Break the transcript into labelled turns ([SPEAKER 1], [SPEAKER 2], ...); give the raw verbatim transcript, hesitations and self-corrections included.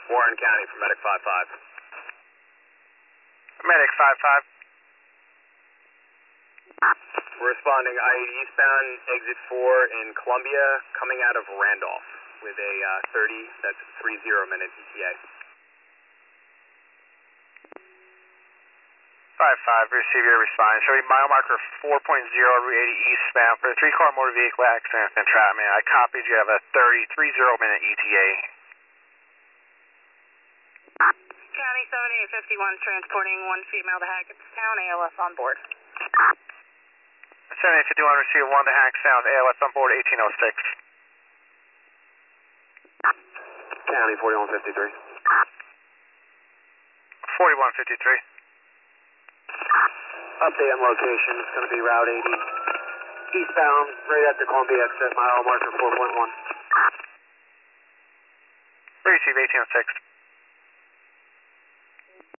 [SPEAKER 1] Warren County for Medic five five.
[SPEAKER 2] Medic five five.
[SPEAKER 1] We're responding I eighty eastbound, exit four in Columbia, coming out of Randolph with a uh, thirty, that's thirty minute E T A.
[SPEAKER 2] five five, receive your response. Showing mile marker four point zero, Route eighty eastbound for a three-car motor vehicle accident and entrapment. I copied you have a thirty, thirty minute E T A.
[SPEAKER 3] County seventy-eight fifty-one, transporting one female to Hackettstown, A L S on board.
[SPEAKER 2] seventy-eight fifty-one, receive one to Hackettstown, A L S on board, eighteen oh six.
[SPEAKER 1] County forty-one fifty-three.
[SPEAKER 2] forty-one fifty-three.
[SPEAKER 1] Update on location, it's going to be Route eighty eastbound, right after Columbia exit, mile marker four point one.
[SPEAKER 2] Receive eighteen oh six.